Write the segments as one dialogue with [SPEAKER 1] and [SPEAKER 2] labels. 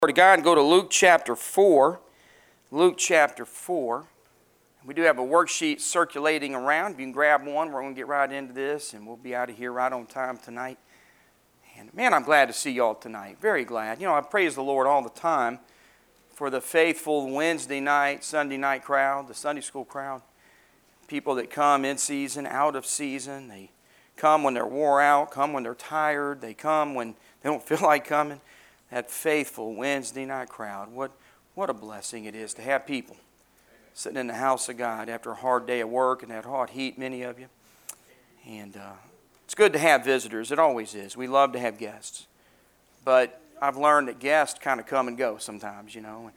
[SPEAKER 1] Word of God and go to Luke chapter 4. Luke chapter 4. We do have a worksheet circulating around. If you can grab one, we're going to get right into this, and we'll be out of here right on time tonight. And man, I'm glad to see y'all tonight. Very glad. You know, I praise the Lord all the time for the faithful Wednesday night, Sunday night crowd, the Sunday school crowd. People that come in season, out of season. They come when they're wore out, come when they're tired. They come when they don't feel like coming. That faithful Wednesday night crowd. What a blessing it is to have people sitting in the house of God after a hard day of work and that hot heat, many of you. And it's good to have visitors. It always is. We love to have guests. But I've learned that guests kind of come and go sometimes, you know.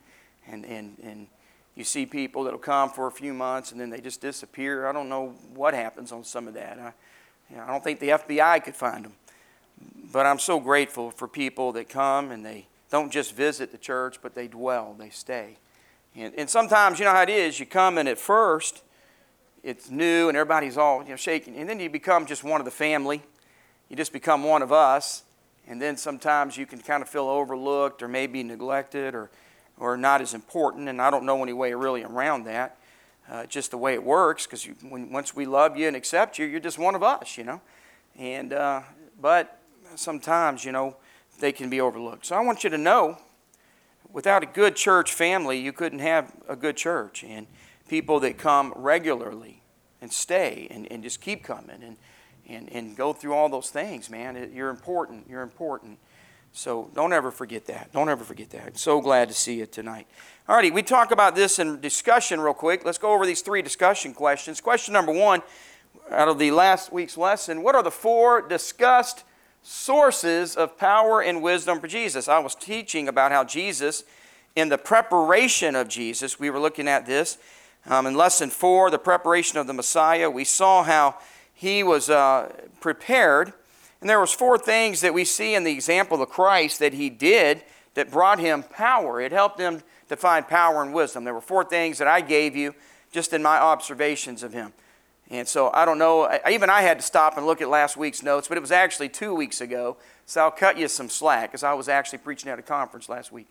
[SPEAKER 1] And you see people that will come for a few months and then they just disappear. I don't know what happens on some of that. I don't think the FBI could find them. But I'm so grateful for people that come and they don't just visit the church, but they dwell, they stay. And sometimes, you know how it is, you come and at first, it's new and everybody's all shaking. And then you become just one of the family. You just become one of us. And then sometimes you can kind of feel overlooked or maybe neglected or not as important. And I don't know any way really around that. Just the way it works, because once we love you and accept you, you're just one of us, you know. And but sometimes, you know, they can be overlooked. So I want you to know, without a good church family, you couldn't have a good church. And people that come regularly and stay and just keep coming and go through all those things, man. You're important. You're important. So don't ever forget that. Don't ever forget that. I'm so glad to see you tonight. All righty, we talk about this in discussion real quick. Let's go over these 3 discussion questions. Question number 1, out of the last week's lesson, what are the 4 discussed sources of power and wisdom for Jesus? I was teaching about how Jesus, in the preparation of Jesus, we were looking at this. In lesson 4, the preparation of the Messiah, we saw how he was prepared. And there was 4 things that we see in the example of Christ that he did that brought him power. It helped him to find power and wisdom. There were 4 things that I gave you just in my observations of him. And so I don't know, even I had to stop and look at last week's notes, but it was actually 2 weeks ago, so I'll cut you some slack because I was actually preaching at a conference last week.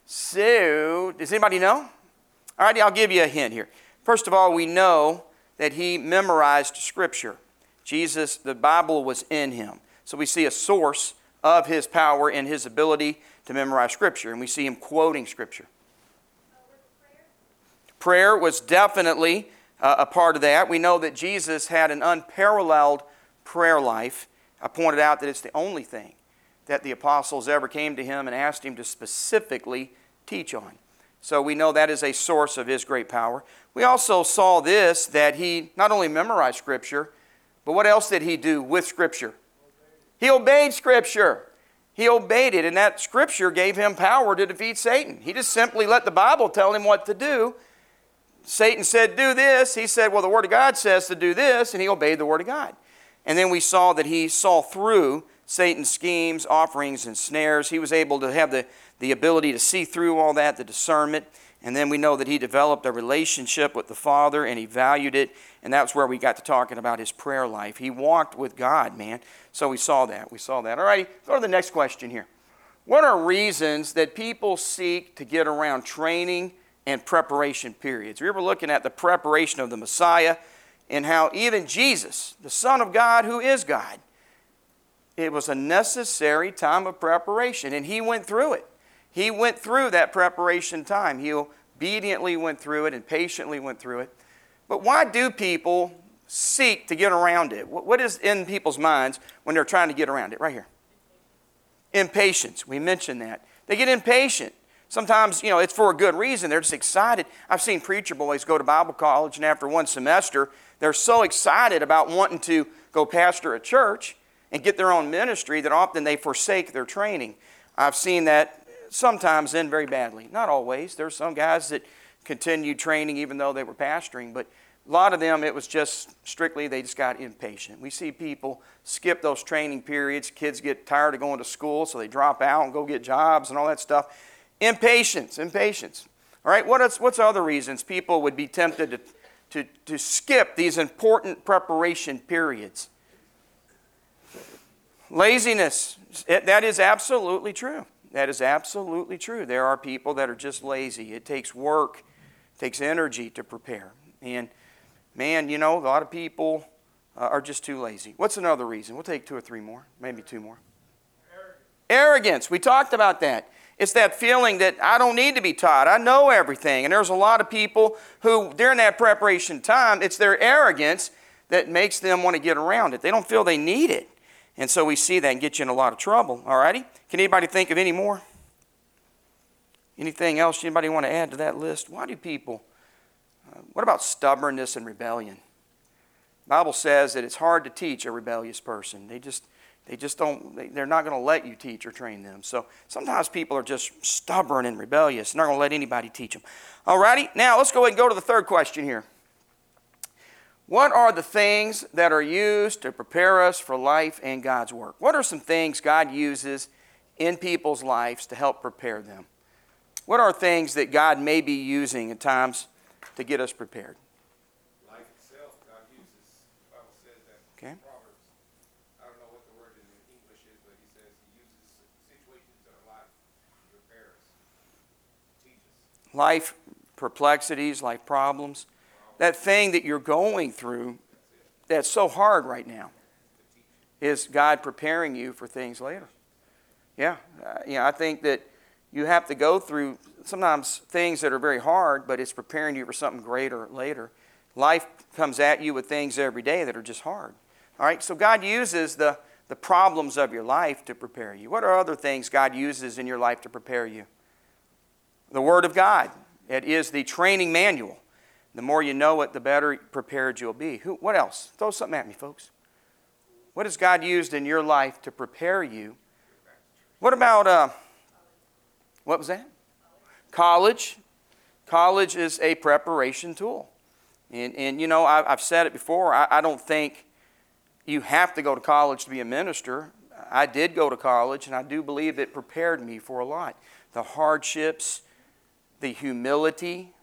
[SPEAKER 1] So, does anybody know? All right, I'll give you a hint here. First of all, we know that he memorized Scripture. Jesus, the Bible was in him. So we see a source of his power and his ability to memorize Scripture, and we see him quoting Scripture. Prayer was definitely a part of that. We know that Jesus had an unparalleled prayer life. I pointed out that it's the only thing that the apostles ever came to him and asked him to specifically teach on. So we know that is a source of his great power. We also saw this, that he not only memorized Scripture, but what else did he do with Scripture? He obeyed Scripture. He obeyed it, and that Scripture gave him power to defeat Satan. He just simply let the Bible tell him what to do. Satan said, do this. He said, well, the Word of God says to do this, and he obeyed the Word of God. And then we saw that he saw through Satan's schemes, offerings, and snares. He was able to have the ability to see through all that, the discernment. And then we know that he developed a relationship with the Father, and he valued it. And that's where we got to talking about his prayer life. He walked with God, man. So we saw that. We saw that. All righty, go to the next question here. What are reasons that people seek to get around training and preparation periods? We were looking at the preparation of the Messiah and how even Jesus, the Son of God who is God, it was a necessary time of preparation, and he went through it. He went through that preparation time. He obediently went through it and patiently went through it. But why do people seek to get around it? What is in people's minds when they're trying to get around it? Right here. Impatience. We mentioned that. They get impatient. Sometimes, you know, it's for a good reason. They're just excited. I've seen preacher boys go to Bible college, and after one semester, they're so excited about wanting to go pastor a church and get their own ministry that often they forsake their training. I've seen that sometimes end very badly. Not always. There's some guys that continued training even though they were pastoring, but a lot of them, it was just strictly they just got impatient. We see people skip those training periods. Kids get tired of going to school, so they drop out and go get jobs and all that stuff. Impatience. All right, what's other reasons people would be tempted to skip these important preparation periods? Laziness. That is absolutely true. That is absolutely true. There are people that are just lazy. It takes work, it takes energy to prepare. And man, a lot of people are just too lazy. What's another reason? We'll take 2 or 3 more, maybe 2 more. Arrogance. We talked about that. It's that feeling that I don't need to be taught. I know everything. And there's a lot of people who, during that preparation time, it's their arrogance that makes them want to get around it. They don't feel they need it. And so we see that and get you in a lot of trouble. All righty? Can anybody think of any more? Anything else anybody want to add to that list? Why do people... what about stubbornness and rebellion? The Bible says that it's hard to teach a rebellious person. They just don't, they're not going to let you teach or train them. So sometimes people are just stubborn and rebellious. They're not going to let anybody teach them. All righty? Now let's go ahead and go to the third question here. What are the things that are used to prepare us for life and God's work? What are some things God uses in people's lives to help prepare them? What are things that God may be using at times to get us prepared?
[SPEAKER 2] Life itself, God uses. The Bible says that in Proverbs. I don't know what the word in English is, but he says he uses situations in our life to prepare us, teach us.
[SPEAKER 1] Life perplexities, life problems. That thing that you're going through that's so hard right now is God preparing you for things later. Yeah, I think that you have to go through sometimes things that are very hard, but it's preparing you for something greater later. Life comes at you with things every day that are just hard. All right, so God uses the problems of your life to prepare you. What are other things God uses in your life to prepare you? The Word of God. It is the training manual. The more you know it, the better prepared you'll be. What else? Throw something at me, folks. What has God used in your life to prepare you? What about, what was that? College. College is a preparation tool. And I've said it before, I don't think you have to go to college to be a minister. I did go to college, and I do believe it prepared me for a lot. The hardships, the humility,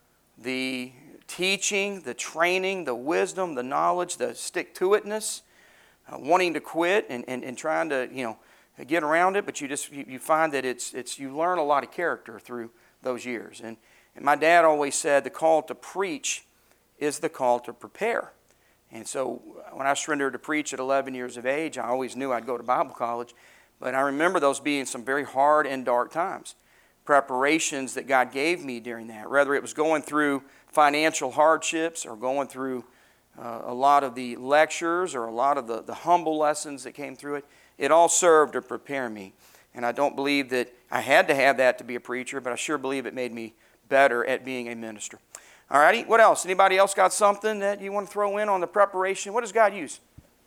[SPEAKER 1] the teaching, the training, the wisdom, the knowledge, the stick-to-itness, wanting to quit and trying to, get around it, but you find that you learn a lot of character through those years. And my dad always said the call to preach is the call to prepare. And so when I surrendered to preach at 11 years of age, I always knew I'd go to Bible college, but I remember those being some very hard and dark times. Preparations that God gave me during that, whether it was going through financial hardships or going through a lot of the lectures or a lot of the humble lessons that came through it, it all served to prepare me. And I don't believe that I had to have that to be a preacher, but I sure believe it made me better at being a minister. All righty, what else? Anybody else got something that you want to throw in on the preparation? What does God use?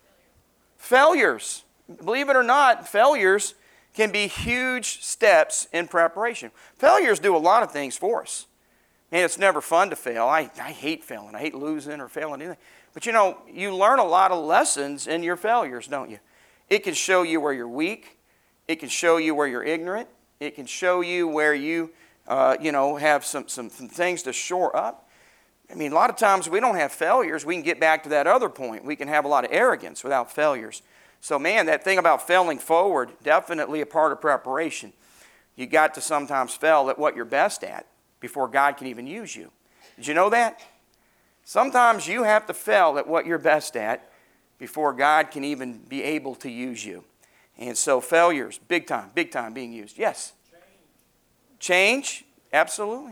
[SPEAKER 1] Failures. Believe it or not, failures can be huge steps in preparation. Failures do a lot of things for us. And it's never fun to fail. I hate failing. I hate losing or failing anything. But you learn a lot of lessons in your failures, don't you? It can show you where you're weak. It can show you where you're ignorant. It can show you where you, have some things to shore up. I mean, a lot of times we don't have failures. We can get back to that other point. We can have a lot of arrogance without failures. So, man, that thing about failing forward, definitely a part of preparation. You got to sometimes fail at what you're best at before God can even use you. Did you know that? Sometimes you have to fail at what you're best at before God can even be able to use you. And so failures, big time being used. Yes? Change? Absolutely.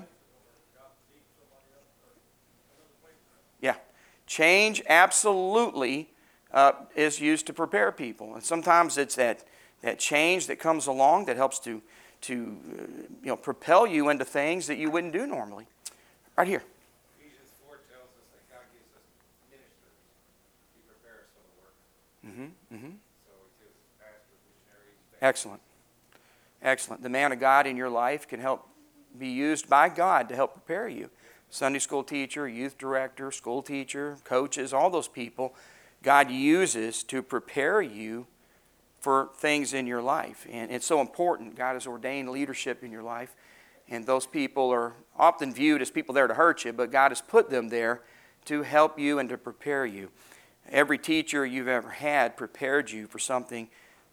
[SPEAKER 1] Yeah. Change absolutely is used to prepare people. And sometimes it's that change that comes along that helps to propel you into things that you wouldn't do normally. Right here.
[SPEAKER 2] Ephesians 4 tells us that God gives us ministers to prepare us for the work. So it gives pastors, missionaries.
[SPEAKER 1] Excellent. The man of God in your life can help be used by God to help prepare you. Sunday school teacher, youth director, school teacher, coaches, all those people God uses to prepare you for things in your life. And it's so important. God has ordained leadership in your life. And those people are often viewed as people there to hurt you, but God has put them there to help you and to prepare you. Every teacher you've ever had prepared you for something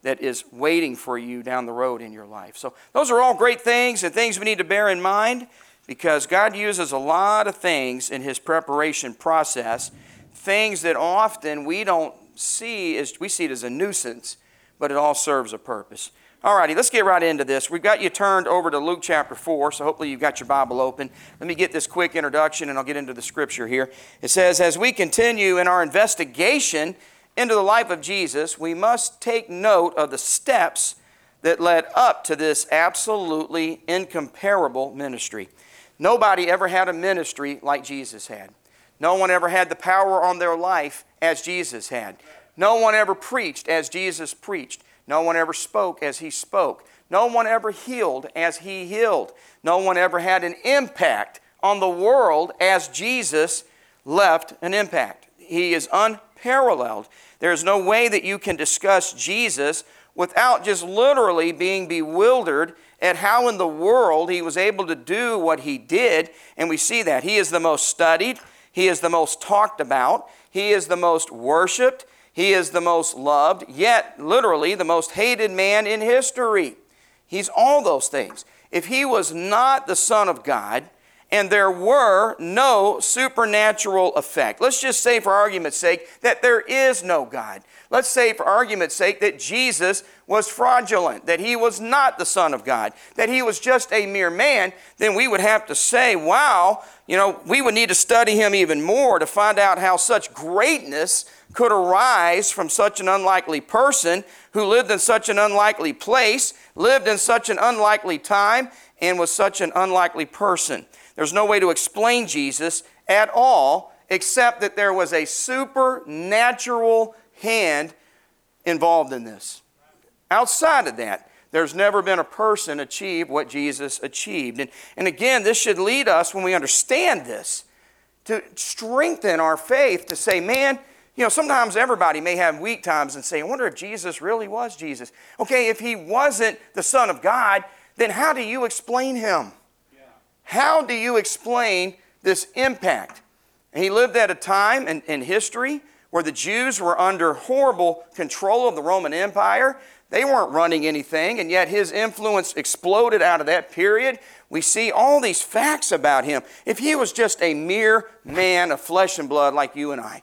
[SPEAKER 1] that is waiting for you down the road in your life. So those are all great things and things we need to bear in mind, because God uses a lot of things in His preparation process, things that often we don't see, we see it as a nuisance, but it all serves a purpose. All righty, let's get right into this. We've got you turned over to Luke chapter 4, so hopefully you've got your Bible open. Let me get this quick introduction and I'll get into the scripture here. It says, as we continue in our investigation into the life of Jesus, we must take note of the steps that led up to this absolutely incomparable ministry. Nobody ever had a ministry like Jesus had. No one ever had the power on their life as Jesus had. No one ever preached as Jesus preached. No one ever spoke as He spoke. No one ever healed as He healed. No one ever had an impact on the world as Jesus left an impact. He is unparalleled. There is no way that you can discuss Jesus without just literally being bewildered at how in the world He was able to do what He did. And we see that. He is the most studied. He is the most talked about. He is the most worshiped. He is the most loved, yet literally the most hated man in history. He's all those things. If He was not the Son of God, and there were no supernatural effect, let's just say for argument's sake that there is no God. Let's say for argument's sake that Jesus was fraudulent, that He was not the Son of God, that He was just a mere man, then we would have to say, wow, we would need to study Him even more to find out how such greatness could arise from such an unlikely person who lived in such an unlikely place, lived in such an unlikely time, and was such an unlikely person. There's no way to explain Jesus at all except that there was a supernatural hand involved in this. Outside of that, there's never been a person achieve what Jesus achieved. And again, this should lead us, when we understand this, to strengthen our faith to say, man, sometimes everybody may have weak times and say, I wonder if Jesus really was Jesus. Okay, if He wasn't the Son of God, then how do you explain Him? Yeah. How do you explain this impact? And He lived at a time in history where the Jews were under horrible control of the Roman Empire. They weren't running anything, and yet His influence exploded out of that period. We see all these facts about Him. If He was just a mere man of flesh and blood like you and I,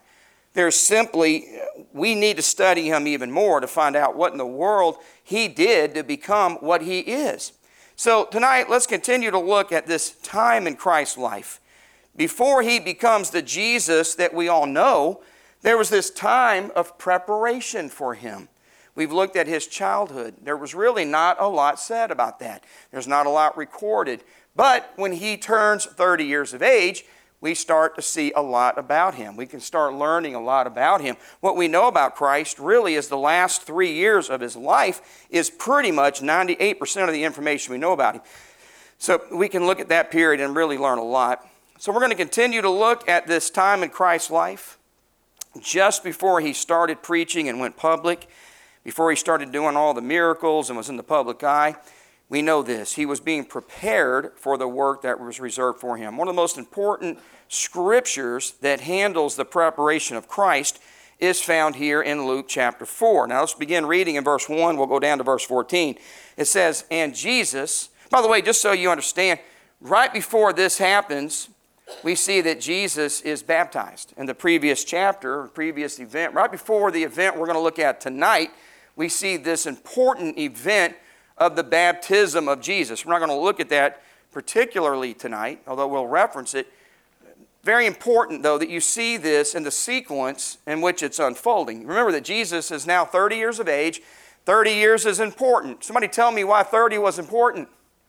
[SPEAKER 1] we need to study Him even more to find out what in the world He did to become what He is. So tonight, let's continue to look at this time in Christ's life. Before He becomes the Jesus that we all know, there was this time of preparation for Him. We've looked at His childhood. There was really not a lot said about that. There's not a lot recorded. But when He turns 30 years of age, we start to see a lot about Him. We can start learning a lot about Him. What we know about Christ really is the last 3 years of His life is pretty much 98% of the information we know about Him. So we can look at that period and really learn a lot. So we're going to continue to look at this time in Christ's life, just before He started preaching and went public, before He started doing all the miracles and was in the public eye. We know this. He was being prepared for the work that was reserved for Him. One of the most important scriptures that handles the preparation of Christ is found here in Luke chapter 4. Now let's begin reading in verse 1. We'll go down to verse 14. It says, and Jesus, by the way, just so you understand, right before this happens, we see that Jesus is baptized. In the previous chapter, previous event, right before the event we're going to look at tonight, we see this important event of the baptism of Jesus. We're not going to look at that particularly tonight, although we'll reference it. Very important, though, that you see this in the sequence in which it's unfolding. Remember that Jesus is now 30 years of age. 30 years is important. Somebody tell me why 30 was important.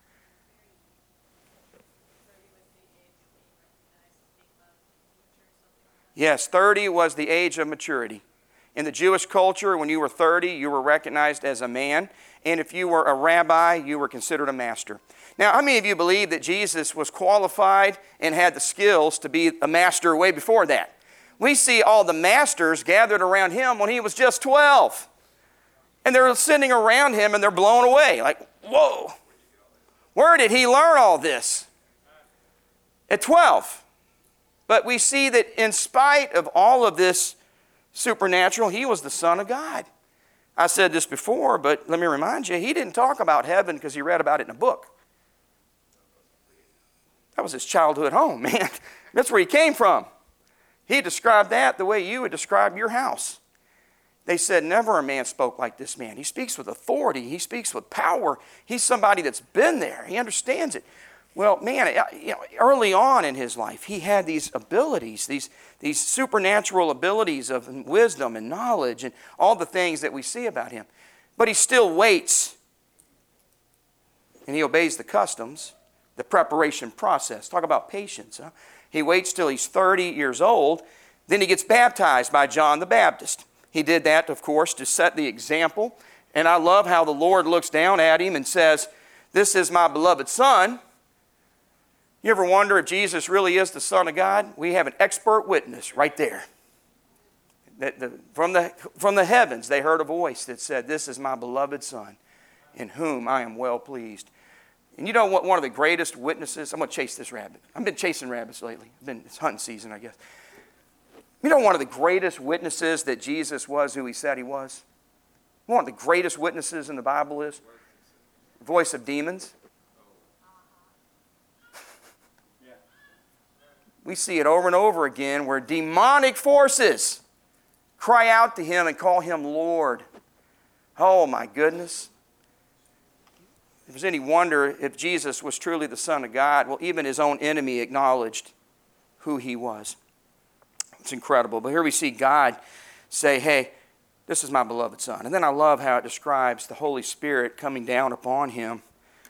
[SPEAKER 1] Yes, 30 was the age of maturity. In the Jewish culture, when you were 30, you were recognized as a man. And if you were a rabbi, you were considered a master. Now, how many of you believe that Jesus was qualified and had the skills to be a master way before that? We see all the masters gathered around Him when He was just 12. And they're sitting around Him and they're blown away. Like, whoa, where did He learn all this? At 12. But we see that in spite of all of this supernatural, He was the Son of God. I said this before, but let me remind you, he didn't talk about heaven because he read about it in a book. That was his childhood home, man. That's where he came from. He described that the way you would describe your house. They said, never a man spoke like this man. He speaks with authority. He speaks with power. He's somebody that's been there. He understands it. Well, man, early on in his life, he had these abilities, these supernatural abilities of wisdom and knowledge and all the things that we see about him. But he still waits, and he obeys the customs, the preparation process. Talk about patience, huh? He waits till he's 30 years old. Then he gets baptized by John the Baptist. He did that, of course, to set the example. And I love how the Lord looks down at him and says, this is my beloved Son. You ever wonder if Jesus really is the Son of God? We have an expert witness right there. From the heavens, they heard a voice that said, this is my beloved Son, in whom I am well pleased. And you know what? One of the greatest witnesses, I'm going to chase this rabbit. I've been chasing rabbits lately. It's hunting season, I guess. You know one of the greatest witnesses that Jesus was who he said he was? One of the greatest witnesses in the Bible is? The voice of demons. We see it over and over again where demonic forces cry out to him and call him Lord. Oh my goodness. If there's any wonder if Jesus was truly the Son of God, well, even his own enemy acknowledged who he was. It's incredible. But here we see God say, hey, this is my beloved Son. And then I love how it describes the Holy Spirit coming down upon him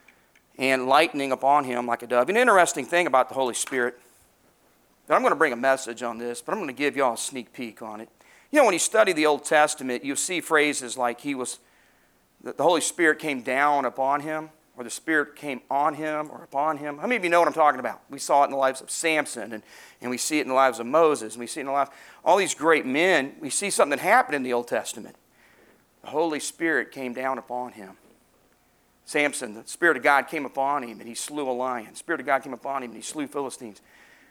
[SPEAKER 1] and lightening upon him like a dove. An interesting thing about the Holy Spirit, and I'm going to bring a message on this, but I'm going to give you all a sneak peek on it. You know, when you study the Old Testament, you see phrases like the Holy Spirit came down upon him, or the Spirit came on him or upon him. How many of you know what I'm talking about? We saw it in the lives of Samson, and we see it in the lives of Moses, and we see it in the lives of all these great men. We see something that happened in the Old Testament. The Holy Spirit came down upon him. Samson, the Spirit of God came upon him, and he slew a lion. The Spirit of God came upon him, and he slew Philistines.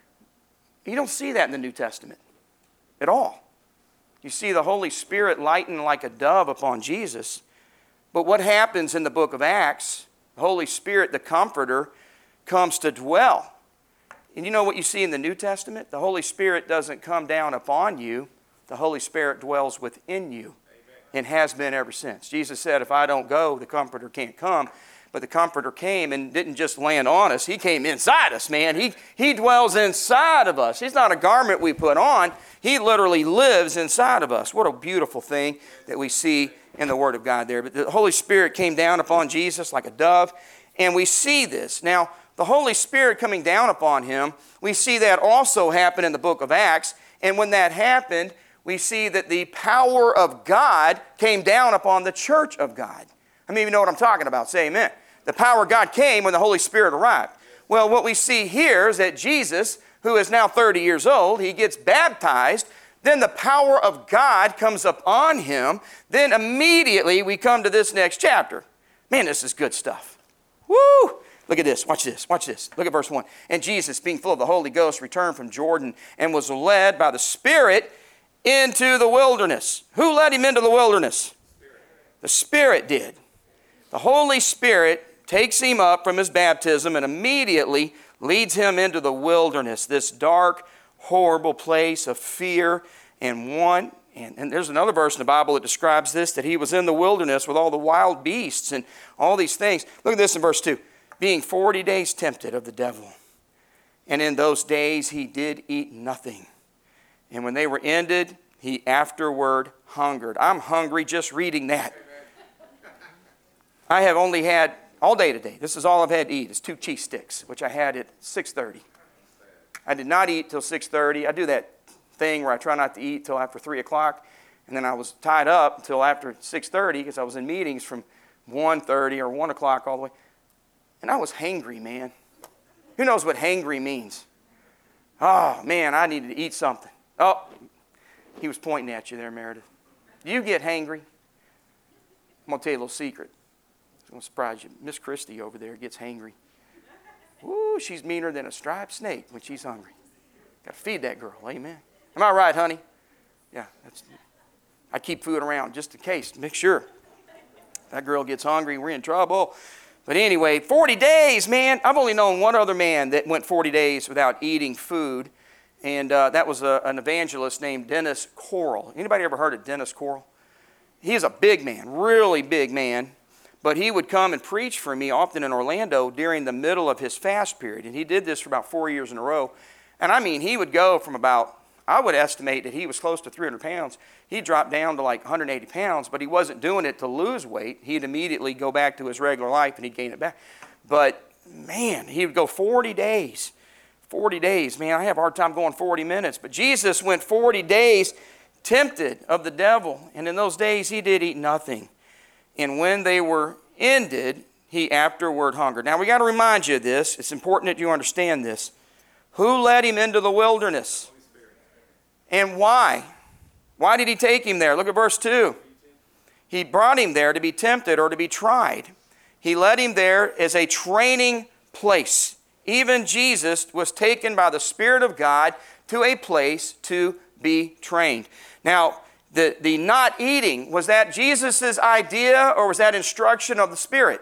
[SPEAKER 1] You don't see that in the New Testament at all. You see the Holy Spirit lighten like a dove upon Jesus. But what happens in the book of Acts, the Holy Spirit, the Comforter, comes to dwell. And you know what you see in the New Testament? The Holy Spirit doesn't come down upon you. The Holy Spirit dwells within you. Amen. And has been ever since. Jesus said, if I don't go, the Comforter can't come. But the Comforter came and didn't just land on us. He came inside us, man. He dwells inside of us. He's not a garment we put on. He literally lives inside of us. What a beautiful thing that we see in the Word of God there. But the Holy Spirit came down upon Jesus like a dove, and we see this. Now, the Holy Spirit coming down upon him, we see that also happen in the book of Acts. And when that happened, we see that the power of God came down upon the church of God. I mean, you know what I'm talking about. Say amen. The power of God came when the Holy Spirit arrived. Well, what we see here is that Jesus, who is now 30 years old, he gets baptized. Then the power of God comes upon him. Then immediately we come to this next chapter. Man, this is good stuff. Woo! Look at this. Watch this. Watch this. Look at verse 1. And Jesus, being full of the Holy Ghost, returned from Jordan and was led by the Spirit into the wilderness. Who led him into the wilderness? The Spirit did. The Holy Spirit takes him up from his baptism and immediately leads him into the wilderness, this dark, horrible place of fear and want. And there's another verse in the Bible that describes this, that he was in the wilderness with all the wild beasts and all these things. Look at this in verse 2. Being 40 days tempted of the devil. And in those days he did eat nothing. And when they were ended, he afterward hungered. I'm hungry just reading that. I have only had all day today. This is all I've had to eat. It's 2 cheese sticks, which I had at 6:30. I did not eat till 6:30. I do that thing where I try not to eat till after 3 o'clock. And then I was tied up until after 6:30 because I was in meetings from 1:30 or 1 o'clock all the way. And I was hangry, man. Who knows what hangry means? Oh, man, I needed to eat something. Oh, he was pointing at you there, Meredith. Do you get hangry? I'm going to tell you a little secret. It's going to surprise you. Miss Christie over there gets hangry. Ooh, she's meaner than a striped snake when she's hungry. Got to feed that girl, amen. Am I right, honey? Yeah, I keep food around just in case, make sure. That girl gets hungry, we're in trouble. But anyway, 40 days, man. I've only known one other man that went 40 days without eating food, and that was an evangelist named Dennis Corll. Anybody ever heard of Dennis Corll? He's a big man, really big man, but he would come and preach for me often in Orlando during the middle of his fast period, and he did this for about 4 years in a row. And I mean, he would go from about, I would estimate that he was close to 300 pounds. He'd drop down to like 180 pounds, but he wasn't doing it to lose weight. He'd immediately go back to his regular life and he'd gain it back. But man, he would go 40 days. 40 days, man, I have a hard time going 40 minutes. But Jesus went 40 days tempted of the devil. And in those days, he did eat nothing. And when they were ended, he afterward hungered. Now, we got to remind you of this. It's important that you understand this. Who led him into the wilderness? And why? Why did he take him there? Look at verse 2. He brought him there to be tempted or to be tried. He led him there as a training place. Even Jesus was taken by the Spirit of God to a place to be trained. Now, the not eating, was that Jesus' idea or was that instruction of the Spirit?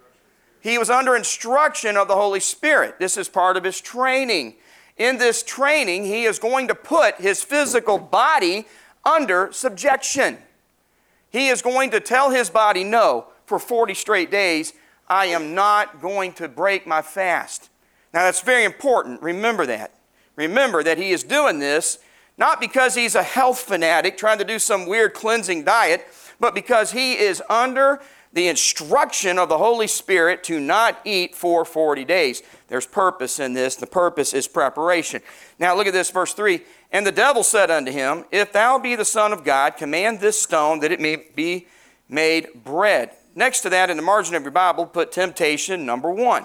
[SPEAKER 1] He was under instruction of the Holy Spirit. This is part of his training. In this training, he is going to put his physical body under subjection. He is going to tell his body, no, for 40 straight days, I am not going to break my fast. Now that's very important. Remember that. Remember that he is doing this not because he's a health fanatic trying to do some weird cleansing diet, but because he is under the instruction of the Holy Spirit to not eat for 40 days. There's purpose in this. The purpose is preparation. Now look at this, verse 3. And the devil said unto him, If thou be the Son of God, command this stone that it may be made bread. Next to that, in the margin of your Bible, put temptation number 1.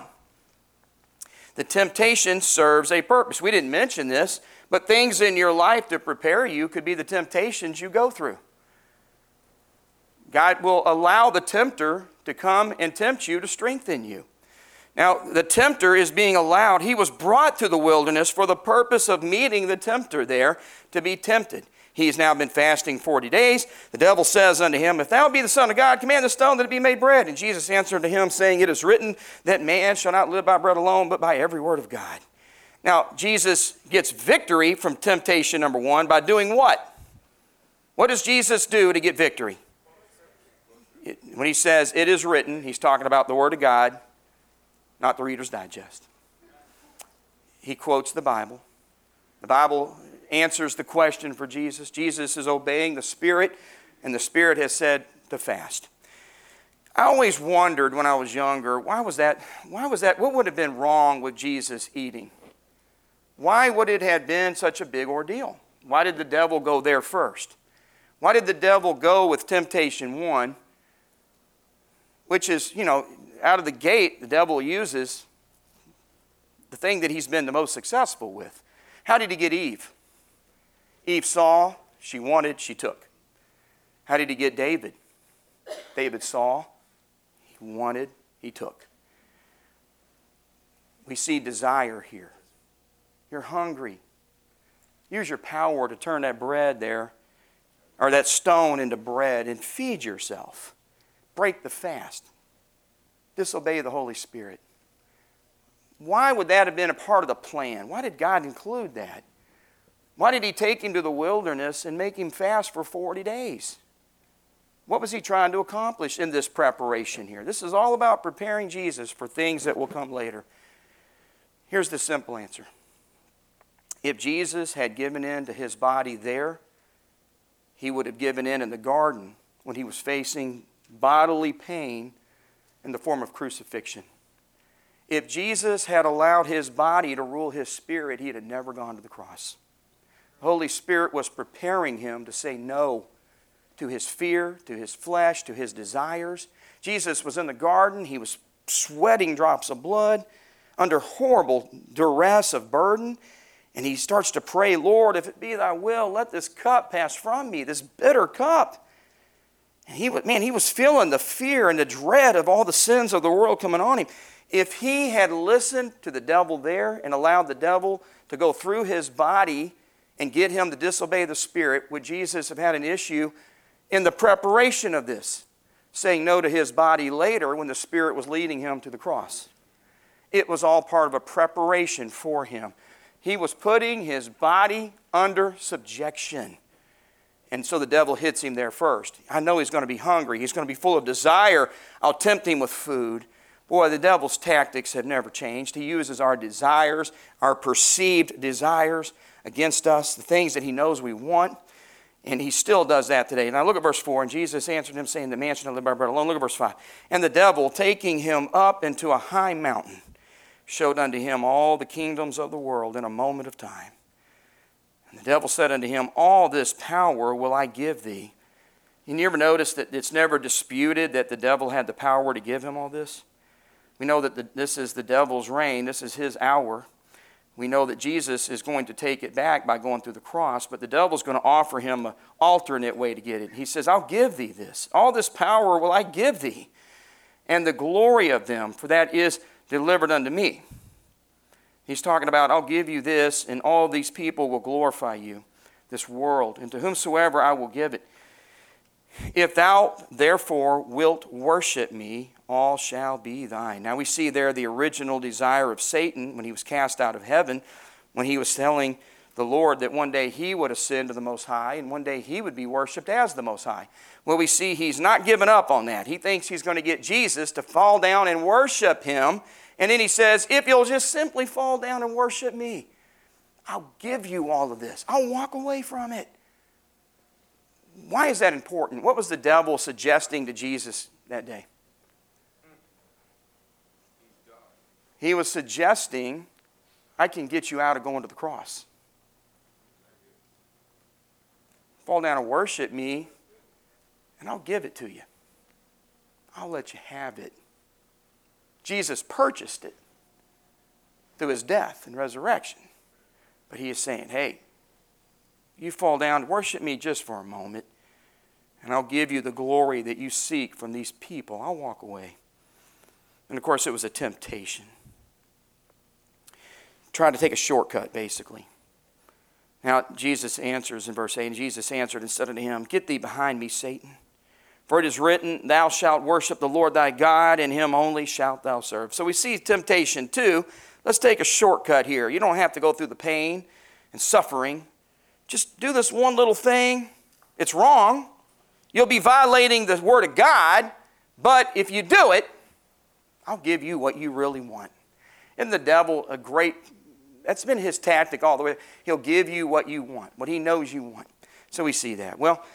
[SPEAKER 1] The temptation serves a purpose. We didn't mention this, but things in your life to prepare you could be the temptations you go through. God will allow the tempter to come and tempt you to strengthen you. Now, the tempter is being allowed. He was brought to the wilderness for the purpose of meeting the tempter there to be tempted. He has now been fasting 40 days. The devil says unto him, If thou be the Son of God, command the stone that it be made bread. And Jesus answered unto him, saying, It is written that man shall not live by bread alone, but by every word of God. Now, Jesus gets victory from temptation number 1 by doing what? What does Jesus do to get victory? When he says, it is written, he's talking about the Word of God, not the Reader's Digest. He quotes the Bible. The Bible answers the question for Jesus. Jesus is obeying the Spirit, and the Spirit has said to fast. I always wondered when I was younger, why was that? What would have been wrong with Jesus eating? Why would it have been such a big ordeal? Why did the devil go there first? Why did the devil go with temptation 1? Which is, out of the gate, the devil uses the thing that he's been the most successful with. How did he get Eve? Eve saw, she wanted, she took. How did he get David? David saw, he wanted, he took. We see desire here. You're hungry. Use your power to turn that bread there, or that stone into bread, and feed yourself. Break the fast. Disobey the Holy Spirit. Why would that have been a part of the plan? Why did God include that? Why did he take him to the wilderness and make him fast for 40 days? What was he trying to accomplish in this preparation here? This is all about preparing Jesus for things that will come later. Here's the simple answer. If Jesus had given in to his body there, he would have given in the garden when he was facing bodily pain in the form of crucifixion. If Jesus had allowed his body to rule his spirit, he'd have never gone to the cross. The Holy Spirit was preparing him to say no to his fear, to his flesh, to his desires. Jesus was in the garden. He was sweating drops of blood under horrible duress of burden. And he starts to pray, Lord, if it be thy will, let this cup pass from me, this bitter cup. And he was feeling the fear and the dread of all the sins of the world coming on him. If he had listened to the devil there and allowed the devil to go through his body and get him to disobey the Spirit, would Jesus have had an issue in the preparation of this, saying no to his body later when the Spirit was leading him to the cross. It was all part of a preparation for him. He was putting his body under subjection. And so the devil hits him there first. I know he's going to be hungry. He's going to be full of desire. I'll tempt him with food. Boy, the devil's tactics have never changed. He uses our desires, our perceived desires against us, the things that he knows we want. And he still does that today. Now look at verse 4. And Jesus answered him, saying, the man shall not live by bread alone. Look at verse 5. And the devil, taking him up into a high mountain, showed unto him all the kingdoms of the world in a moment of time. And the devil said unto him, all this power will I give thee. You ever notice that it's never disputed that the devil had the power to give him all this? We know that this is the devil's reign. This is his hour. We know that Jesus is going to take it back by going through the cross, but the devil's going to offer him an alternate way to get it. He says, I'll give thee this. All this power will I give thee, and the glory of them, for that is delivered unto me. He's talking about, I'll give you this, and all these people will glorify you, this world, and to whomsoever I will give it. If thou therefore wilt worship me, all shall be thine. Now we see there the original desire of Satan when he was cast out of heaven, when he was telling the Lord that one day he would ascend to the Most High, and one day he would be worshipped as the Most High. Well, we see he's not given up on that. He thinks he's going to get Jesus to fall down and worship him. And then he says, if you'll just simply fall down and worship me, I'll give you all of this. I'll walk away from it. Why is that important? What was the devil suggesting to Jesus that day? He was suggesting, I can get you out of going to the cross. Fall down and worship me, and I'll give it to you. I'll let you have it. Jesus purchased it through his death and resurrection. But he is saying, hey, you fall down and worship me just for a moment, and I'll give you the glory that you seek from these people. I'll walk away. And of course, it was a temptation. Trying to take a shortcut, basically. Now, Jesus answers in verse 8, and Jesus answered and said unto him, get thee behind me, Satan. For it is written, thou shalt worship the Lord thy God, and him only shalt thou serve. So we see temptation too. Let's take a shortcut here. You don't have to go through the pain and suffering. Just do this one little thing. It's wrong. You'll be violating the Word of God, but if you do it, I'll give you what you really want. Isn't the devil a great... That's been his tactic all the way. He'll give you what you want, what he knows you want. So we see that. Well,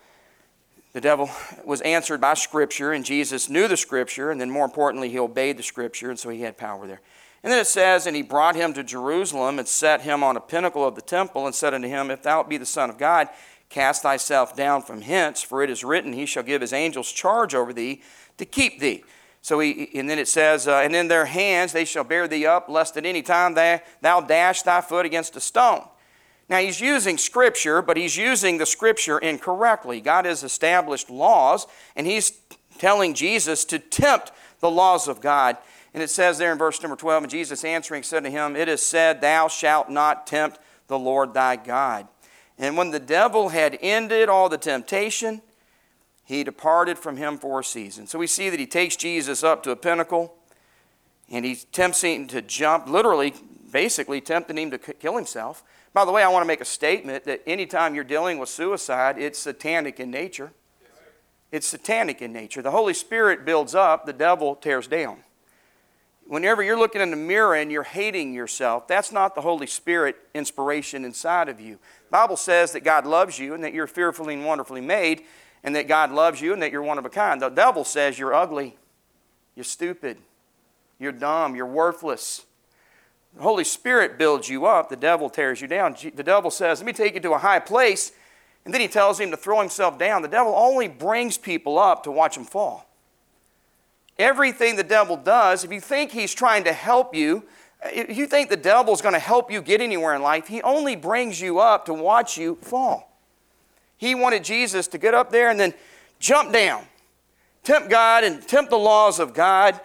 [SPEAKER 1] the devil was answered by Scripture, and Jesus knew the Scripture, and then more importantly, he obeyed the Scripture, and so he had power there. And then it says, and he brought him to Jerusalem, and set him on a pinnacle of the temple, and said unto him, if thou be the Son of God, cast thyself down from hence, for it is written, he shall give his angels charge over thee to keep thee. And then it says, and in their hands they shall bear thee up, lest at any time thou dash thy foot against a stone. Now he's using Scripture, but he's using the Scripture incorrectly. God has established laws, and he's telling Jesus to tempt the laws of God. And it says there in verse number 12, and Jesus answering said to him, it is said, thou shalt not tempt the Lord thy God. And when the devil had ended all the temptation, he departed from him for a season. So we see that he takes Jesus up to a pinnacle, and he tempts him to jump, literally, basically tempting him to kill himself. By the way, I want to make a statement that anytime you're dealing with suicide, it's satanic in nature. It's satanic in nature. The Holy Spirit builds up, the devil tears down. Whenever you're looking in the mirror and you're hating yourself, that's not the Holy Spirit inspiration inside of you. The Bible says that God loves you and that you're fearfully and wonderfully made, and that God loves you and that you're one of a kind. The devil says you're ugly, you're stupid, you're dumb, you're worthless. The Holy Spirit builds you up, the devil tears you down. The devil says, let me take you to a high place, and then he tells him to throw himself down. The devil only brings people up to watch them fall. Everything the devil does, if you think he's trying to help you, if you think the devil's going to help you get anywhere in life, he only brings you up to watch you fall. He wanted Jesus to get up there and then jump down, tempt God and tempt the laws of God.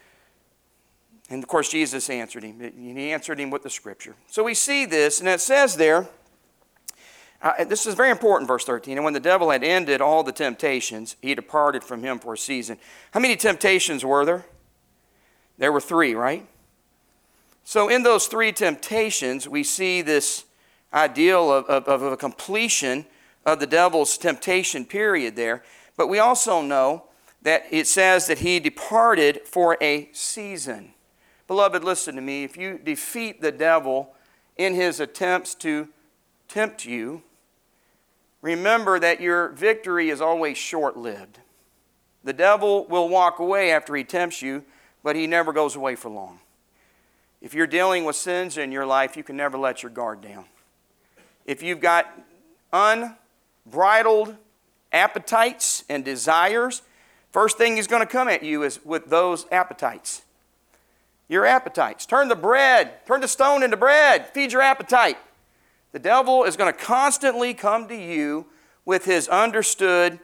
[SPEAKER 1] And of course, Jesus answered him. He answered him with the Scripture. So we see this, and it says there, This is very important, verse 13. And when the devil had ended all the temptations, he departed from him for a season. How many temptations were there? There were 3, right? So in those 3 temptations, we see this ideal of a completion of the devil's temptation period there. But we also know that it says that he departed for a season. Beloved, listen to me. If you defeat the devil in his attempts to tempt you, remember that your victory is always short-lived. The devil will walk away after he tempts you, but he never goes away for long. If you're dealing with sins in your life, you can never let your guard down. If you've got unbridled appetites and desires, first thing he's going to come at you is with those appetites. Your appetites. Turn the stone into bread. Feed your appetite. The devil is going to constantly come to you with his understood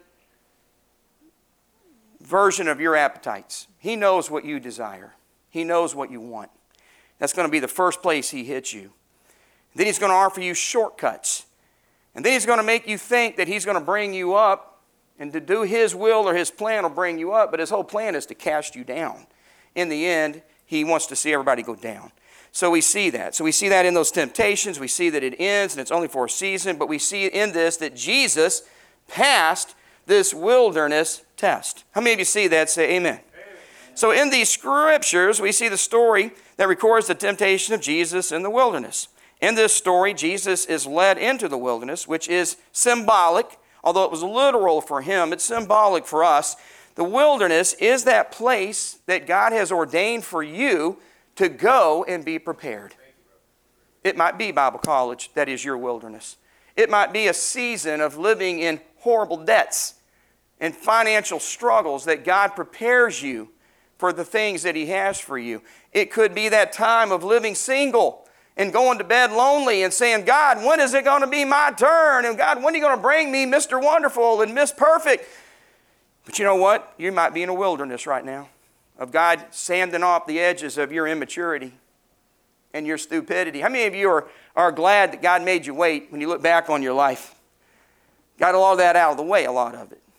[SPEAKER 1] version of your appetites. He knows what you desire. He knows what you want. That's going to be the first place he hits you. Then he's going to offer you shortcuts. And then he's going to make you think that he's going to bring you up, and to do his will or his plan will bring you up, but his whole plan is to cast you down. In the end, he wants to see everybody go down. So we see that. So we see that in those temptations. We see that it ends, and it's only for a season, but we see in this that Jesus passed this wilderness test. How many of you see that? Say amen. Amen. So in these scriptures, we see the story that records the temptation of Jesus in the wilderness. In this story, Jesus is led into the wilderness, which is symbolic. Although it was literal for him, it's symbolic for us. The wilderness is that place that God has ordained for you to go and be prepared. It might be Bible college that is your wilderness. It might be a season of living in horrible debts and financial struggles that God prepares you for the things that he has for you. It could be that time of living single and going to bed lonely and saying, God, when is it going to be my turn? And God, when are you going to bring me Mr. Wonderful and Miss Perfect? But you know what? You might be in a wilderness right now of God sanding off the edges of your immaturity and your stupidity. How many of you are glad that God made you wait when you look back on your life? Got all that out of the way, a lot of it.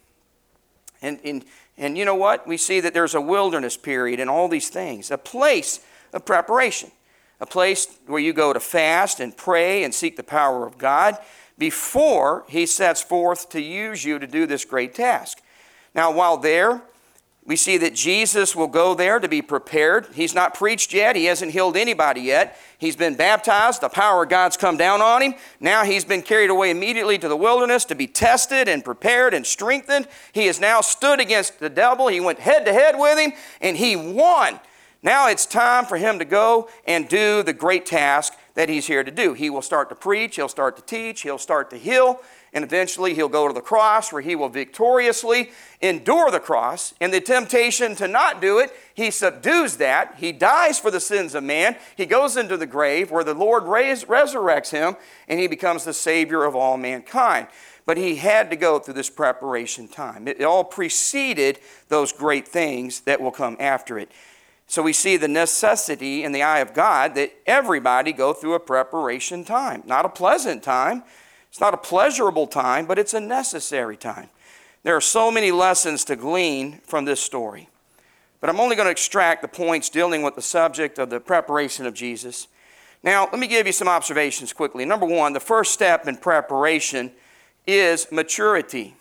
[SPEAKER 1] And you know what? We see that there's a wilderness period and all these things, a place of preparation. A place where you go to fast and pray and seek the power of God before he sets forth to use you to do this great task. Now, while there, we see that Jesus will go there to be prepared. He's not preached yet. He hasn't healed anybody yet. He's been baptized. The power of God's come down on him. Now he's been carried away immediately to the wilderness to be tested and prepared and strengthened. He has now stood against the devil. He went head to head with him, and he won. Now it's time for him to go and do the great task that he's here to do. He will start to preach, he'll start to teach, he'll start to heal, and eventually he'll go to the cross where he will victoriously endure the cross. And the temptation to not do it, he subdues that. He dies for the sins of man. He goes into the grave where the Lord resurrects him, and he becomes the Savior of all mankind. But he had to go through this preparation time. It all preceded those great things that will come after it. So we see the necessity in the eye of God that everybody go through a preparation time. Not a pleasant time. It's not a pleasurable time, but it's a necessary time. There are so many lessons to glean from this story. But I'm only going to extract the points dealing with the subject of the preparation of Jesus. Now, let me give you some observations quickly. Number one, the first step in preparation is maturity.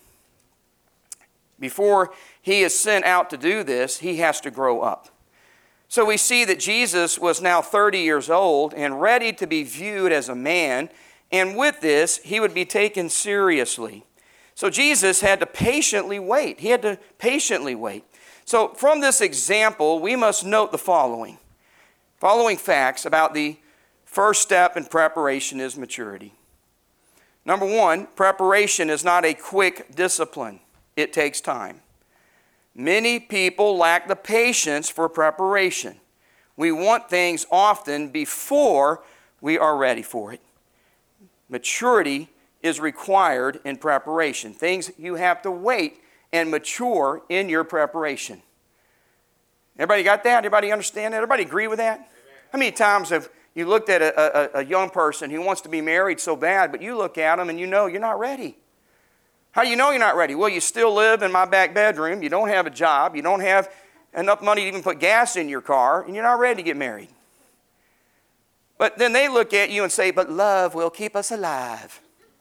[SPEAKER 1] Before he is sent out to do this, he has to grow up. So we see that Jesus was now 30 years old and ready to be viewed as a man, and with this, he would be taken seriously. So Jesus had to patiently wait. He had to patiently wait. So from this example, we must note the following facts about the first step in preparation is maturity. Number one, preparation is not a quick discipline. It takes time. Many people lack the patience for preparation. We want things often before we are ready for it. Maturity is required in preparation. Things you have to wait and mature in your preparation. Everybody got that? Everybody understand that? Everybody agree with that? Amen. How many times have You looked at a young person who wants to be married so bad, but you look at them and you know you're not ready. How do you know you're not ready? Well, you still live in my back bedroom. You don't have a job. You don't have enough money to even put gas in your car, and you're not ready to get married. But then they look at you and say, but love will keep us alive.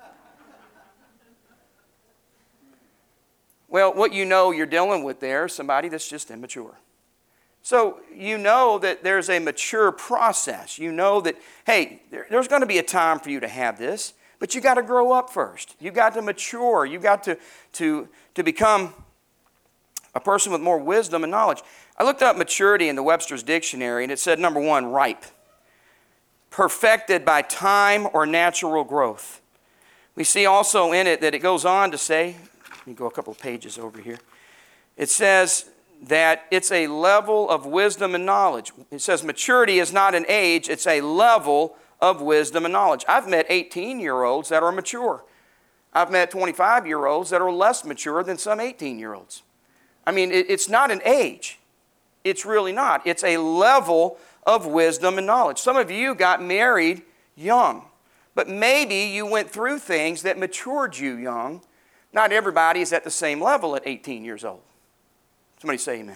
[SPEAKER 1] Well, what you know you're dealing with there is somebody that's just immature. So you know that there's a mature process. You know that, hey, there's going to be a time for you to have this, but you got to grow up first. You got to mature. You got to become a person with more wisdom and knowledge. I looked up maturity in the Webster's Dictionary, and it said, number one, ripe. Perfected by time or natural growth. We see also in it that it goes on to say, let me go a couple of pages over here. It says that it's a level of wisdom and knowledge. It says maturity is not an age, it's a level of wisdom and knowledge. I've met 18-year-olds that are mature. I've met 25-year-olds that are less mature than some 18-year-olds. I mean, it's not an age. It's really not. It's a level of wisdom and knowledge. Some of you got married young, but maybe you went through things that matured you young. Not everybody is at the same level at 18 years old. Somebody say amen.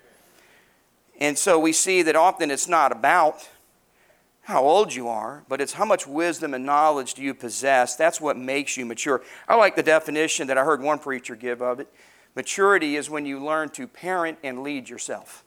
[SPEAKER 1] And so we see that often it's not about how old you are, but it's how much wisdom and knowledge do you possess. That's what makes you mature. I like the definition that I heard one preacher give of it. Maturity is when you learn to parent and lead yourself.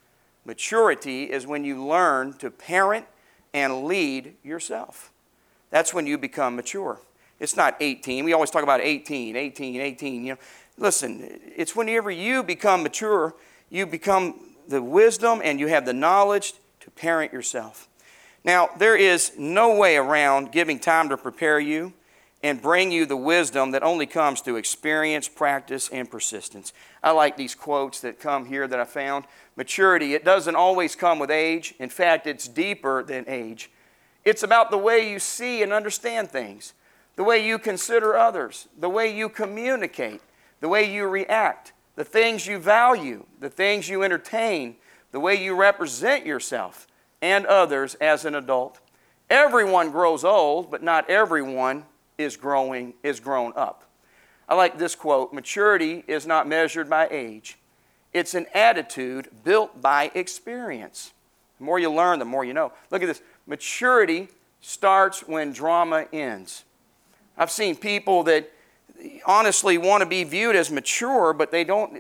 [SPEAKER 1] Maturity is when you learn to parent and lead yourself. That's when you become mature. It's not 18. We always talk about 18. You know, listen, it's whenever you become mature, you become the wisdom and you have the knowledge to parent yourself. Now, there is no way around giving time to prepare you and bring you the wisdom that only comes through experience, practice, and persistence. I like these quotes that come here that I found. Maturity, it doesn't always come with age. In fact, it's deeper than age. It's about the way you see and understand things, the way you consider others, the way you communicate, the way you react, the things you value, the things you entertain, the way you represent yourself and others as an adult. Everyone grows old, but not everyone is grown up. I like this quote, maturity is not measured by age. It's an attitude built by experience. The more you learn, the more you know. Look at this. Maturity starts when drama ends. I've seen people that honestly want to be viewed as mature, but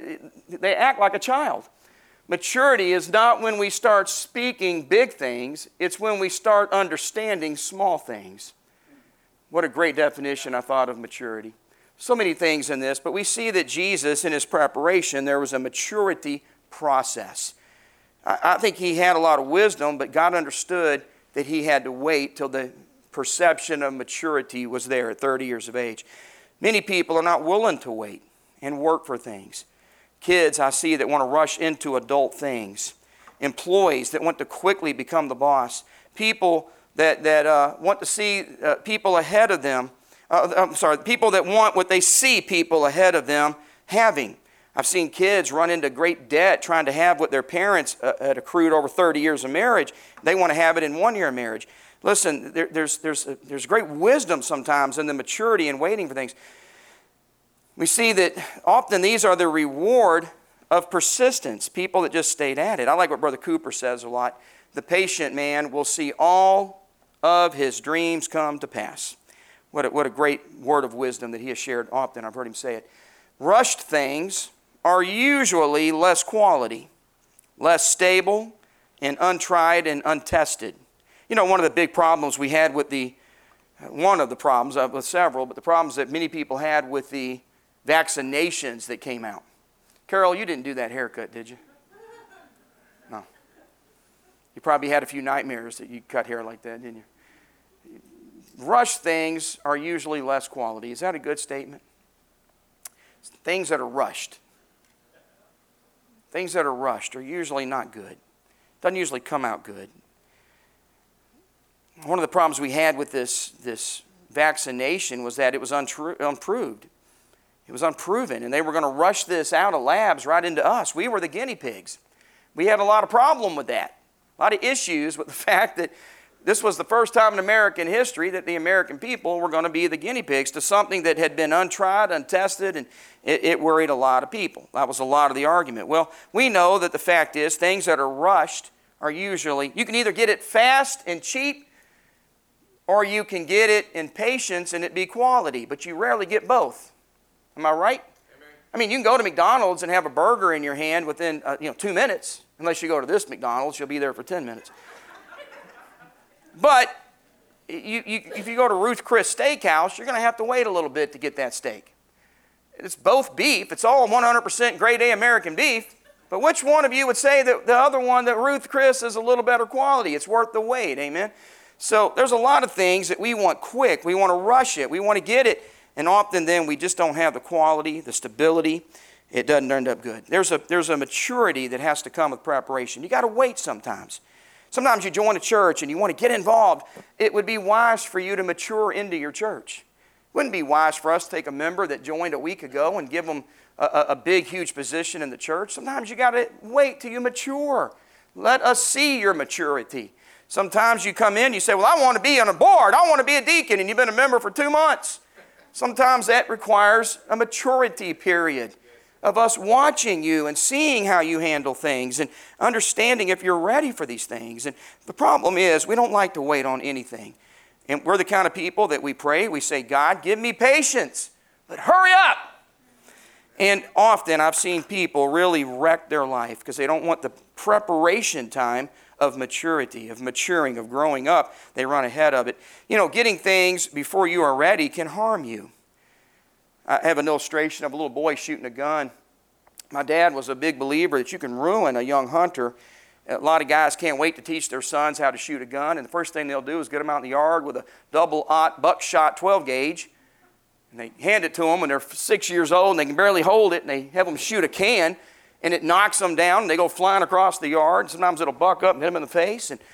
[SPEAKER 1] they act like a child. Maturity is not when we start speaking big things, it's when we start understanding small things. What a great definition I thought of maturity. So many things in this, but we see that Jesus, in his preparation, there was a maturity process. I think he had a lot of wisdom, but God understood that he had to wait till the perception of maturity was there at 30 years of age. Many people are not willing to wait and work for things. Kids I see that want to rush into adult things. Employees that want to quickly become the boss. People that want to see people ahead of them. People that want what they see people ahead of them having. I've seen kids run into great debt trying to have what their parents had accrued over 30 years of marriage. They want to have it in 1 year of marriage. Listen, there's great wisdom sometimes in the maturity and waiting for things. We see that often these are the reward of persistence, people that just stayed at it. I like what Brother Cooper says a lot. The patient man will see all of his dreams come to pass. What a great word of wisdom that he has shared often. I've heard him say it. Rushed things are usually less quality, less stable, and untried and untested. You know, one of the big problems we had with one of the problems, with several, but the problems that many people had with the vaccinations that came out. Carol, you didn't do that haircut, did you? No. You probably had a few nightmares that you cut hair like that, didn't you? Rushed things are usually less quality. Is that a good statement? Things that are rushed. Things that are rushed are usually not good. Doesn't usually come out good. One of the problems we had with this vaccination was that it was unproved. It was unproven, and they were going to rush this out of labs right into us. We were the guinea pigs. We had a lot of problem with that. A lot of issues with the fact that This was the first time in American history that the American people were going to be the guinea pigs to something that had been untried, untested, and it worried a lot of people. That was a lot of the argument. Well, we know that the fact is things that are rushed are usually, you can either get it fast and cheap, or you can get it in patience and it be quality, but you rarely get both. Am I right?
[SPEAKER 2] Amen.
[SPEAKER 1] I mean, you can go to McDonald's and have a burger in your hand within 2 minutes. Unless you go to this McDonald's, you'll be there for 10 minutes. But if you go to Ruth Chris Steakhouse, you're going to have to wait a little bit to get that steak. It's both beef. It's all 100% grade A American beef. But which one of you would say that the other one, that Ruth Chris, is a little better quality? It's worth the wait, amen? So there's a lot of things that we want quick. We want to rush it. We want to get it. And often then we just don't have the quality, the stability. It doesn't end up good. There's a maturity that has to come with preparation. You got to wait sometimes. Sometimes you join a church and you want to get involved. It would be wise for you to mature into your church. It wouldn't be wise for us to take a member that joined a week ago and give them a big, huge position in the church. Sometimes you got to wait till you mature. Let us see your maturity. Sometimes you come in, you say, well, I want to be on a board. I want to be a deacon, and you've been a member for 2 months. Sometimes that requires a maturity period of us watching you and seeing how you handle things and understanding if you're ready for these things. And the problem is we don't like to wait on anything. And we're the kind of people that we pray, we say, God, give me patience, but hurry up. And often I've seen people really wreck their life because they don't want the preparation time of maturity, of maturing, of growing up. They run ahead of it. You know, getting things before you are ready can harm you. I have an illustration of a little boy shooting a gun. My dad was a big believer that you can ruin a young hunter. A lot of guys can't wait to teach their sons how to shoot a gun, and the first thing they'll do is get them out in the yard with a double-aught buckshot 12-gauge, and they hand it to them when they're 6 years old, and they can barely hold it, and they have them shoot a can, and it knocks them down, and they go flying across the yard. Sometimes it'll buck up and hit them in the face, and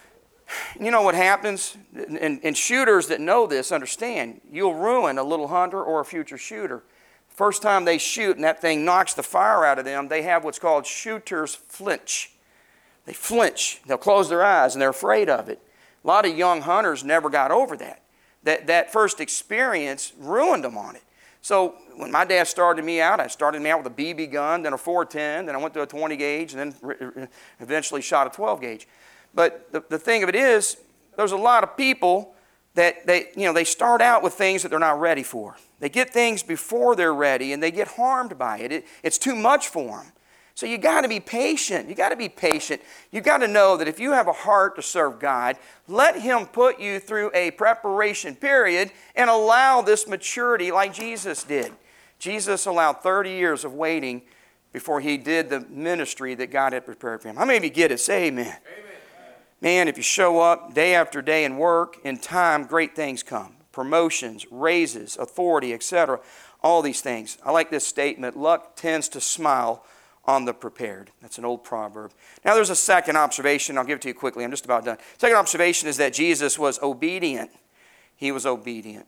[SPEAKER 1] you know what happens? And shooters that know this understand. You'll ruin a little hunter or a future shooter. First time they shoot and that thing knocks the fire out of them, they have what's called shooter's flinch. They flinch. They'll close their eyes and they're afraid of it. A lot of young hunters never got over that. That first experience ruined them on it. So when my dad started me out, I started me out with a BB gun, then a .410, then I went to a 20 gauge, and then eventually shot a 12 gauge. But the thing of it is, there's a lot of people that they start out with things that they're not ready for. They get things before they're ready, and they get harmed by it. It's too much for them. So you got to be patient. You got to be patient. You got to know that if you have a heart to serve God, let Him put you through a preparation period and allow this maturity like Jesus did. Jesus allowed 30 years of waiting before He did the ministry that God had prepared for Him. How many of you get it? Say amen. Amen. Man, if you show up day after day and work, in time, great things come. Promotions, raises, authority, etc. All these things. I like this statement, luck tends to smile on the prepared. That's an old proverb. Now there's a second observation. I'll give it to you quickly. I'm just about done. Second observation is that Jesus was obedient. He was obedient.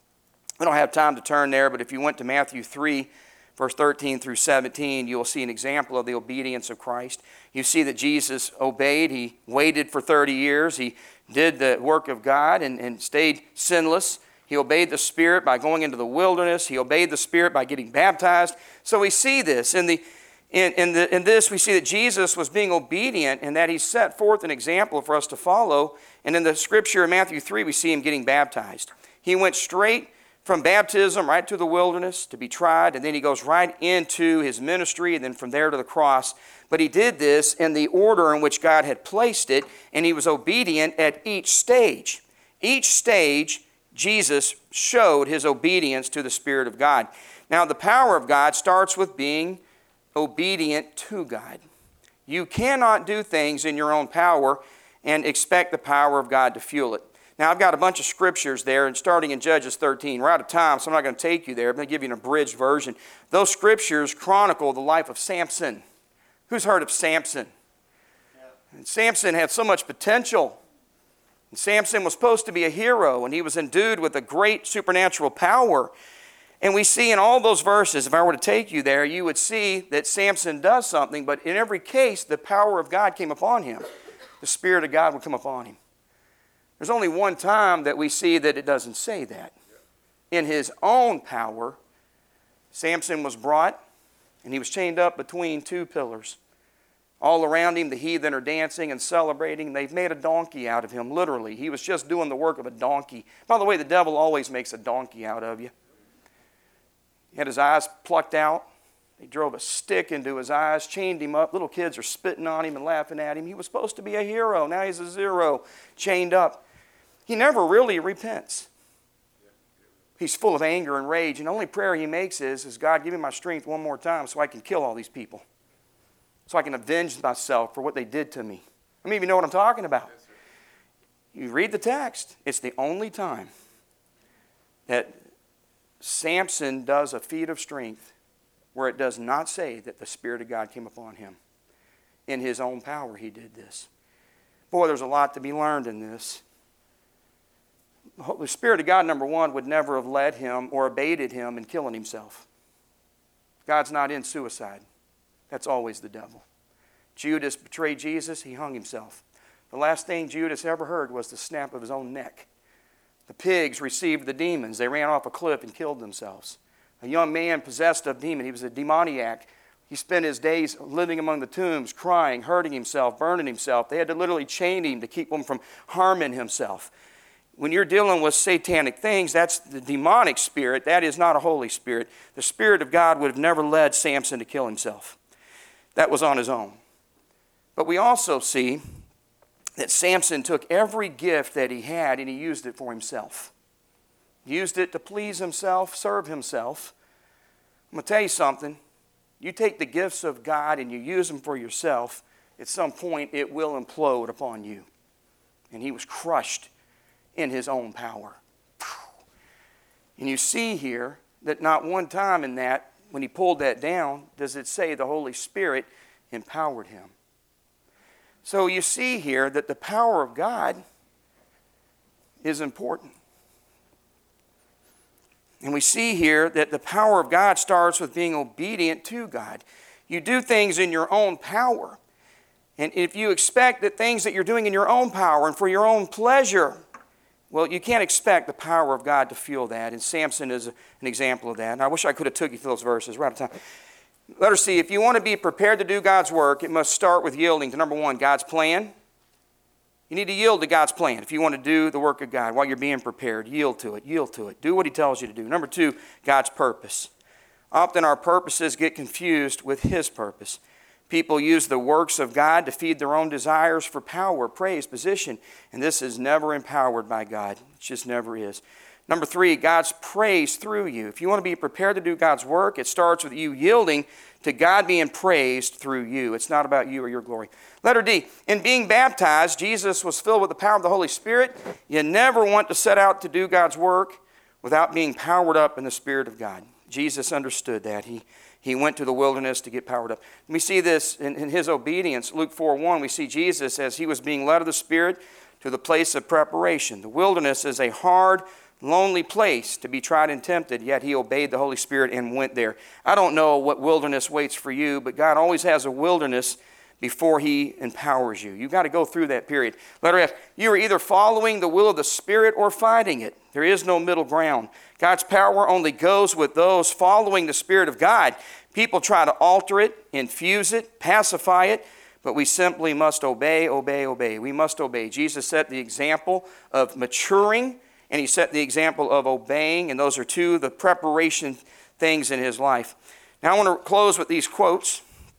[SPEAKER 1] I don't have time to turn there, but if you went to Matthew 3, verse 13 through 17, you will see an example of the obedience of Christ. You see that Jesus obeyed. He waited for 30 years. He did the work of God and stayed sinless. He obeyed the Spirit by going into the wilderness. He obeyed the Spirit by getting baptized. So we see this. In this, we see that Jesus was being obedient and that He set forth an example for us to follow. And in the Scripture in Matthew 3, we see Him getting baptized. He went straight from baptism right to the wilderness to be tried, and then He goes right into His ministry, and then from there to the cross. But He did this in the order in which God had placed it, and He was obedient at each stage. Each stage, Jesus showed His obedience to the Spirit of God. Now, the power of God starts with being obedient to God. You cannot do things in your own power and expect the power of God to fuel it. Now, I've got a bunch of scriptures there, and starting in Judges 13. We're out of time, so I'm not going to take you there. I'm going to give you an abridged version. Those scriptures chronicle the life of Samson. Who's heard of Samson? Yeah. And Samson had so much potential. And Samson was supposed to be a hero, and he was endued with a great supernatural power. And we see in all those verses, if I were to take you there, you would see that Samson does something, but in every case, the power of God came upon him. The Spirit of God would come upon him. There's only one time that we see that it doesn't say that. In his own power, Samson was brought, and he was chained up between two pillars. All around him, the heathen are dancing and celebrating. They've made a donkey out of him, literally. He was just doing the work of a donkey. By the way, the devil always makes a donkey out of you. He had his eyes plucked out. They drove a stick into his eyes, chained him up. Little kids are spitting on him and laughing at him. He was supposed to be a hero. Now he's a zero, chained up. He never really repents. He's full of anger and rage, and the only prayer he makes is God, give me my strength one more time so I can kill all these people, so I can avenge myself for what they did to me. I mean, you know what I'm talking about. You read the text. It's the only time that Samson does a feat of strength where it does not say that the Spirit of God came upon him. In his own power, he did this. Boy, there's a lot to be learned in this. The Spirit of God, number one, would never have led him or abated him in killing himself. God's not in suicide. That's always the devil. Judas betrayed Jesus. He hung himself. The last thing Judas ever heard was the snap of his own neck. The pigs received the demons. They ran off a cliff and killed themselves. A young man possessed of a demon. He was a demoniac. He spent his days living among the tombs, crying, hurting himself, burning himself. They had to literally chain him to keep him from harming himself. When you're dealing with satanic things, that's the demonic spirit. That is not a Holy Spirit. The Spirit of God would have never led Samson to kill himself. That was on his own. But we also see that Samson took every gift that he had and he used it for himself. He used it to please himself, serve himself. I'm going to tell you something. You take the gifts of God and you use them for yourself, at some point it will implode upon you. And he was crushed in his own power. And you see here that not one time in that, when he pulled that down, does it say the Holy Spirit empowered him. So you see here that the power of God is important. And we see here that the power of God starts with being obedient to God. You do things in your own power. And if you expect that things that you're doing in your own power and for your own pleasure, well, you can't expect the power of God to fuel that. And Samson is an example of that. And I wish I could have took you through those verses. We're out of time. Letter C, if you want to be prepared to do God's work, it must start with yielding to, number one, God's plan. You need to yield to God's plan if you want to do the work of God while you're being prepared. Yield to it. Yield to it. Do what He tells you to do. Number two, God's purpose. Often our purposes get confused with His purpose. People use the works of God to feed their own desires for power, praise, position, and this is never empowered by God. It just never is. Number three, God's praise through you. If you want to be prepared to do God's work, it starts with you yielding to God being praised through you. It's not about you or your glory. Letter D, in being baptized, Jesus was filled with the power of the Holy Spirit. You never want to set out to do God's work without being powered up in the Spirit of God. Jesus understood that. He went to the wilderness to get powered up. We see this in His obedience. Luke 4:1, we see Jesus as He was being led of the Spirit to the place of preparation. The wilderness is a hard, lonely place to be tried and tempted, yet He obeyed the Holy Spirit and went there. I don't know what wilderness waits for you, but God always has a wilderness before He empowers you. You've got to go through that period. Letter F, you are either following the will of the Spirit or fighting it. There is no middle ground. God's power only goes with those following the Spirit of God. People try to alter it, infuse it, pacify it, but we simply must obey, obey, obey. We must obey. Jesus set the example of maturing, and He set the example of obeying, and those are two of the preparation things in His life. Now I want to close with these quotes.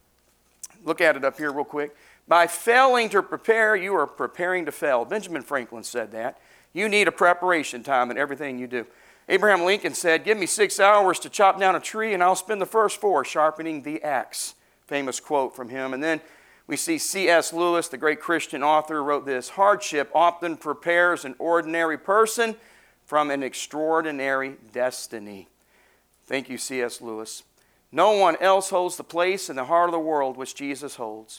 [SPEAKER 1] Look at it up here real quick. By failing to prepare, you are preparing to fail. Benjamin Franklin said that. You need a preparation time in everything you do. Abraham Lincoln said, give me 6 hours to chop down a tree and I'll spend the first 4 sharpening the axe. Famous quote from him. And then we see C.S. Lewis, the great Christian author, wrote this, hardship often prepares an ordinary person from an extraordinary destiny. Thank you, C.S. Lewis. No one else holds the place in the heart of the world which Jesus holds.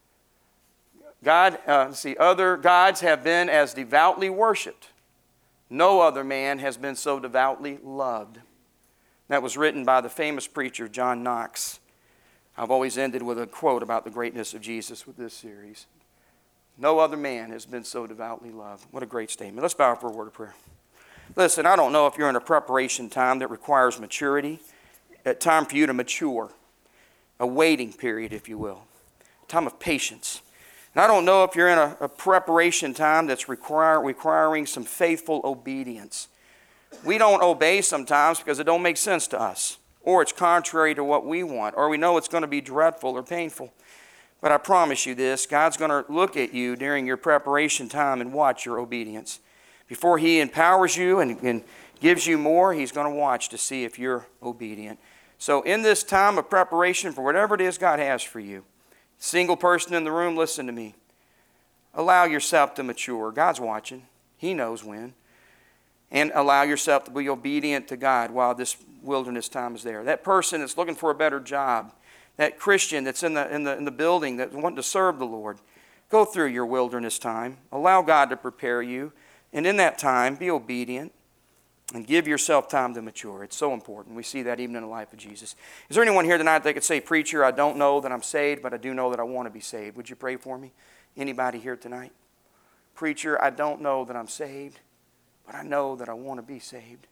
[SPEAKER 1] Other gods have been as devoutly worshipped. No other man has been so devoutly loved. That was written by the famous preacher John Knox. I've always ended with a quote about the greatness of Jesus with this series. No other man has been so devoutly loved. What a great statement. Let's bow for a word of prayer. Listen, I don't know if you're in a preparation time that requires maturity, a time for you to mature, a waiting period, if you will, a time of patience. And I don't know if you're in a preparation time that's requiring some faithful obedience. We don't obey sometimes because it don't make sense to us, or it's contrary to what we want, or we know it's going to be dreadful or painful. But I promise you this, God's going to look at you during your preparation time and watch your obedience. Before He empowers you and gives you more, He's going to watch to see if you're obedient. So in this time of preparation for whatever it is God has for you, single person in the room, listen to me. Allow yourself to mature. God's watching. He knows when. And allow yourself to be obedient to God while this wilderness time is there. That person that's looking for a better job, that Christian that's in the building that's wanting to serve the Lord, go through your wilderness time. Allow God to prepare you. And in that time, be obedient and give yourself time to mature. It's so important. We see that even in the life of Jesus. Is there anyone here tonight that could say, Preacher, I don't know that I'm saved, but I do know that I want to be saved? Would you pray for me? Anybody here tonight? Preacher, I don't know that I'm saved, but I know that I want to be saved.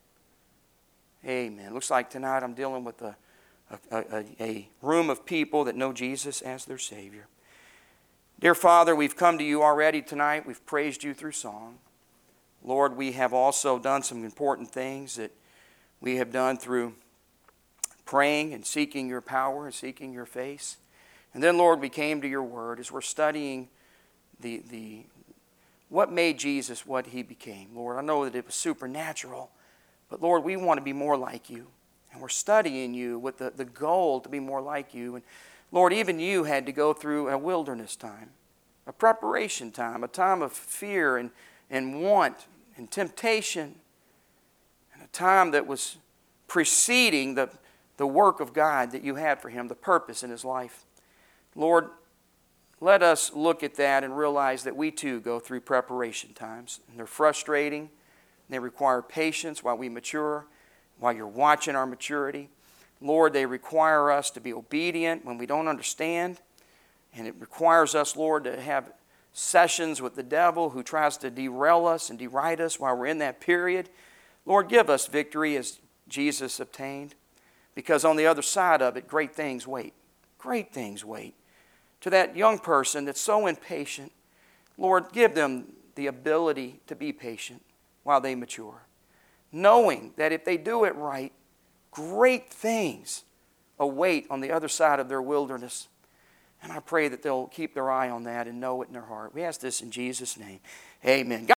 [SPEAKER 1] Amen. Looks like tonight I'm dealing with a room of people that know Jesus as their Savior. Dear Father, we've come to you already tonight. We've praised you through song. Lord, we have also done some important things that we have done through praying and seeking your power and seeking your face. And then, Lord, we came to your word as we're studying the what made Jesus what he became. Lord, I know that it was supernatural, but Lord, we want to be more like you. And we're studying you with the goal to be more like you. And Lord, even you had to go through a wilderness time, a preparation time, a time of fear and want and temptation, and a time that was preceding the work of God that you had for him, the purpose in his life. Lord, let us look at that and realize that we too go through preparation times. And they're frustrating. They require patience while we mature, while you're watching our maturity. Lord, they require us to be obedient when we don't understand. And it requires us, Lord, to have sessions with the devil who tries to derail us and deride us while we're in that period. Lord, give us victory as Jesus obtained, because on the other side of it, great things wait. Great things wait. To that young person that's so impatient, Lord, give them the ability to be patient while they mature, knowing that if they do it right, great things await on the other side of their wilderness. And I pray that they'll keep their eye on that and know it in their heart. We ask this in Jesus' name. Amen.